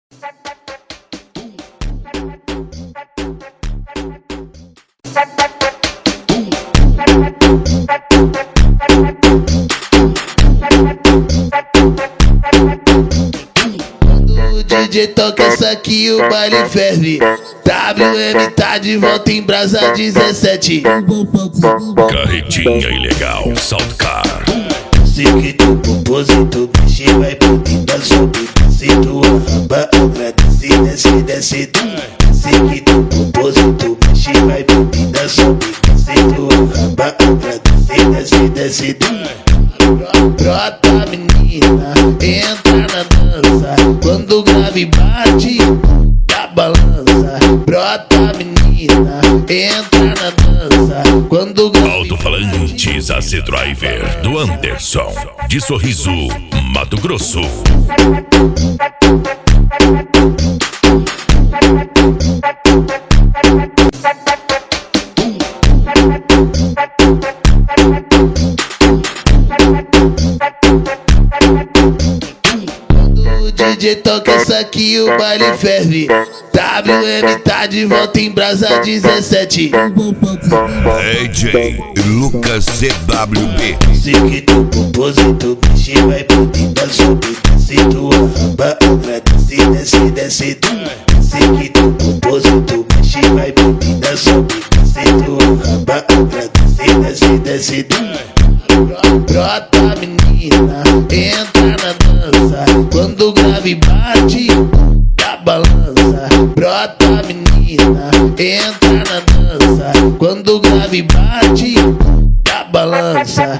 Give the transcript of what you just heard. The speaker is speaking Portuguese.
O DJ toca essa aqui, o baile ferve. WM tá de volta em brasa 17. Carretinha ilegal, Saltcar. Sei que tu propósito, mexe, vai por dentro, sobe, desce tua raba, agradece, desce, desce. Sei que tu propósito, mexe, vai por dentro, sobe, desce tua raba, agradece, desce, desce. Brota menina, entra na dança, quando o grave bate, dá balança. Brota menina, entra na dança, quando o grave... Alto-falantes AC Driver do Anderson, de Sorriso, Mato Grosso. O DJ toca essa aqui, o baile ferve. WM tá de volta em brasa 17. DJ Lucas CWB. Sei que tu propósito, mexe, vai por dentro, sobe, desce tua raba, agradece, desce, desce. Sei que tu propósito, mexe, vai por dentro, sobe, desce tua raba, agradece, desce, desce. Brota menina, entra na dança, quando o grave bate, dá balança. Brota menina, entra na dança, quando o grave bate, dá balança.